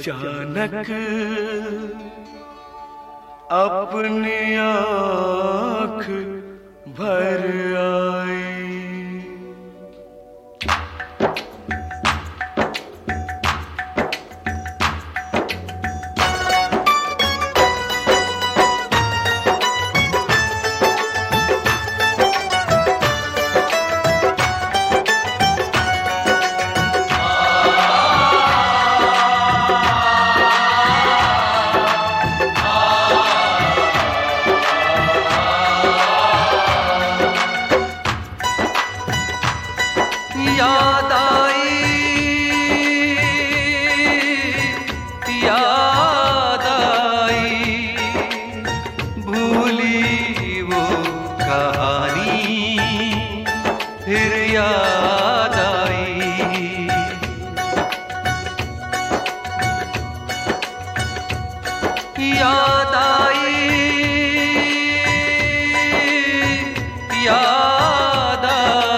अचानक अपनी आँख भर आई। याद आई, याद आई, भूली वो कहानी फिर याद आई। याद आई, याद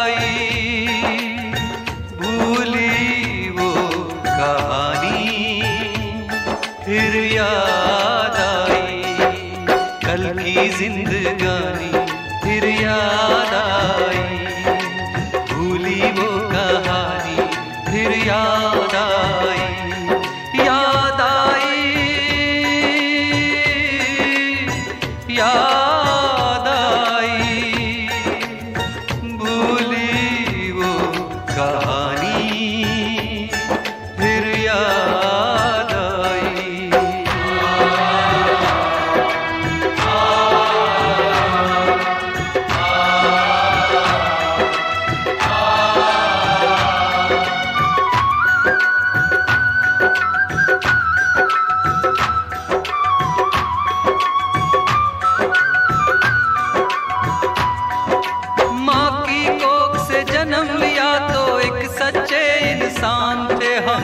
फिर याद आई। कल की जिंदगानी फिर याद आई, भूली वो कहानी फिर याद आई। याद आई, याद आई, भूली वो कहानी फिर याद आई। जन्म लिया तो एक सच्चे इंसान थे हम,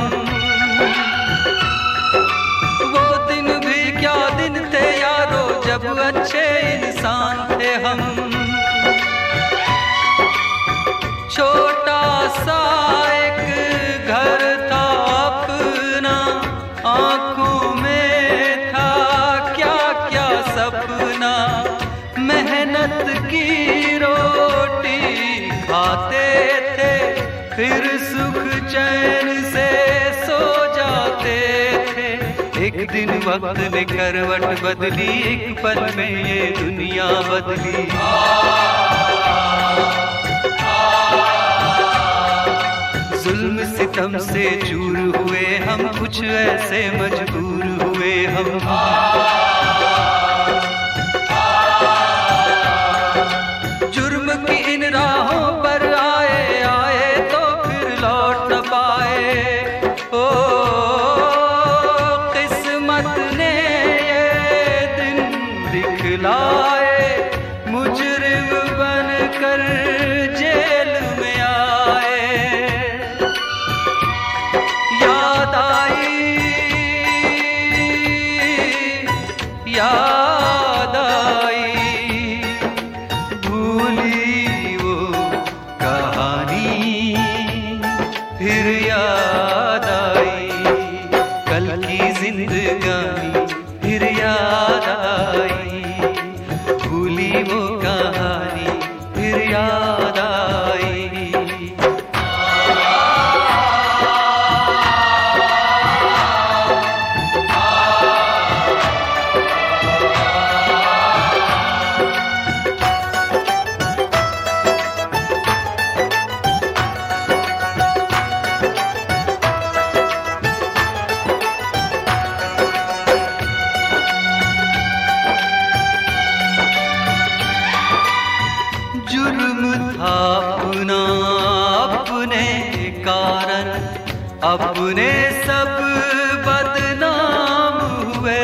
वो दिन भी क्या दिन थे यारो जब अच्छे इंसान थे हम। छोटा सा एक घर था अपना, आंखों में था क्या क्या सपना। मेहनत की रोटी खाते थे, फिर सुख चैन से सो जाते थे। एक दिन वक्त ने करवट बदली, एक पल में ये दुनिया बदली। जुल्म सितम से चूर हुए हम, कुछ ऐसे मजबूर हुए हम। जुर्म की इन राहों पर आए आए तो फिर लौट न पाए। ओ किस्मत ने ये दिन दिखलाए, मुजरिम बनकर जेल में आए। याद आई, याद आई, भूली वो कहानी फिर याद आई। कल की जिंदगानी फिर याद आई, भूली वो कहानी फिर याद आई। जुर्म था अपना, अपने कारण अपने सब बदनाम हुए।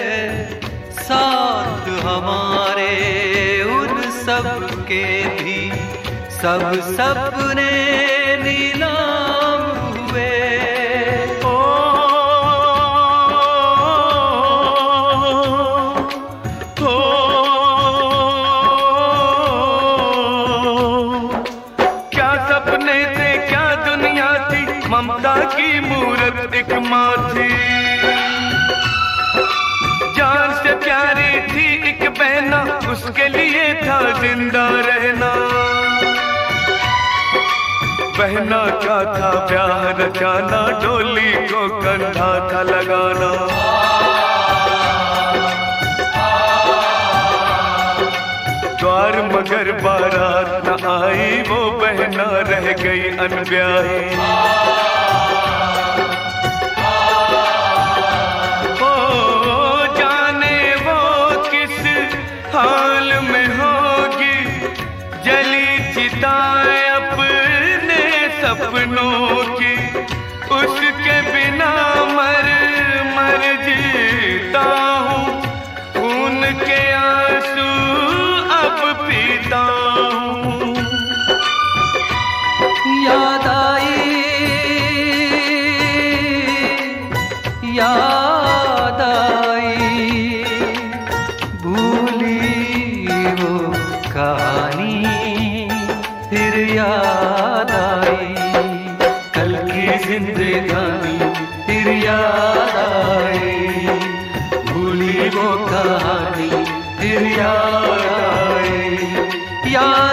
साथ हमारे उन सब के भी सब सपने नीलाम हुए। सपने थे क्या दुनिया थी, ममता की मूरत एक माँ थी। कहना उसके लिए था जिंदा रहना। बहना का था ब्याह रचाना, डोली को कंधा था लगाना। द्वार मगर बारात न आई, वो बहना रह गई अनब्याही। ओ जाने वो किस हाल में होगी, जली चिताएं अपने सपनों की। उसके बिना मर मर जीता हूँ, खून के आंसू अब पीता हूँ। याद आई, याद आई, भूली वो कहानी फिर याद आई। कल की जिंदगानी फिर याद आई, भूली वो कहानी फिर याद आई। याद